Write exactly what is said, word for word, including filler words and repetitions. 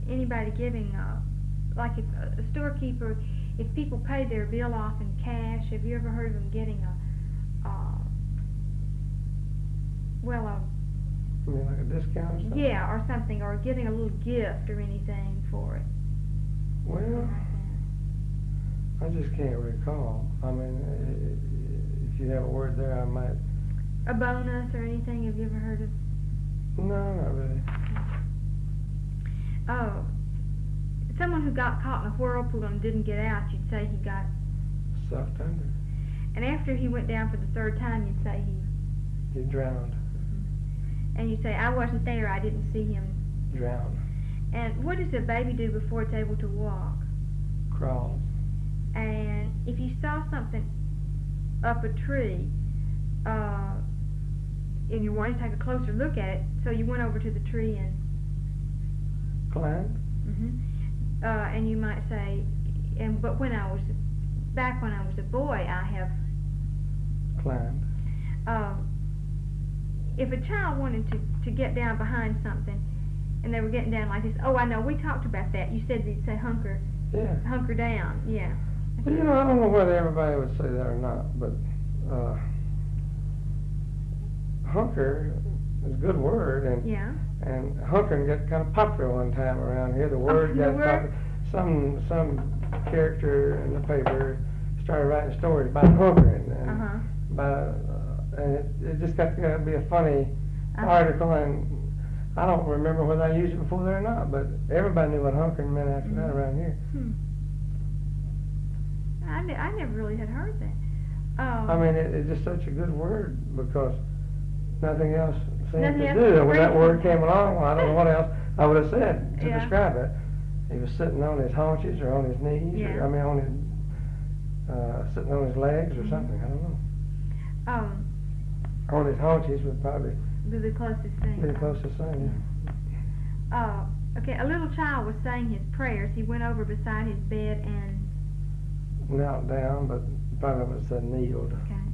anybody giving, uh, like if a storekeeper, if people pay their bill off in cash, have you ever heard of them getting a, uh, well, a, You mean like a discount or something? yeah, or something, or getting a little gift or anything for it? Well, Something like I just can't recall. I mean, uh, if you have a word there, I might. that. A bonus or anything? Have you ever heard of? No, not really. Oh, someone who got caught in a whirlpool and didn't get out, you'd say he got. Sucked under. And after he went down for the third time, you'd say he. He drowned. And you'd say, I wasn't there, I didn't see him. Drowned. And what does a baby do before it's able to walk? Crawls. And if you saw something up a tree, uh, and you wanted to take a closer look at it, so you went over to the tree and. Climbed. Mhm. Uh, and you might say, and but when I was back when I was a boy, I have. Climbed. Um, if a child wanted to, to get down behind something, and they were getting down like this, oh, I know, we talked about that. You said they'd say hunker, Yeah. hunker down, yeah. Well, you know, I don't know whether everybody would say that or not, but uh, hunker is a good word, and Yeah. and hunkering got kind of popular one time around here. The word the got word? popular. Some some character in the paper started writing stories about hunkering, and Uh huh. about uh, and it, it just got to be a funny Uh-huh. article, and I don't remember whether I used it before there or not, but everybody knew what hunkering meant after Mhm. that around here. Hmm. I, ne- I never really had heard that. Um, I mean, it, it's just such a good word because nothing else seemed Nothing to else do. to And when that bring- word came along, well, I don't know what else I would have said to Yeah. describe it. He was sitting on his haunches or on his knees, Yeah. or, I mean, on his, uh, sitting on his legs or Mhm. something, I don't know. um, On his haunches would probably be the closest thing. be the closest thing, yeah. Uh, okay, a little child was saying his prayers. He went over beside his bed and, Knelt down, but probably would have said kneeled. okay,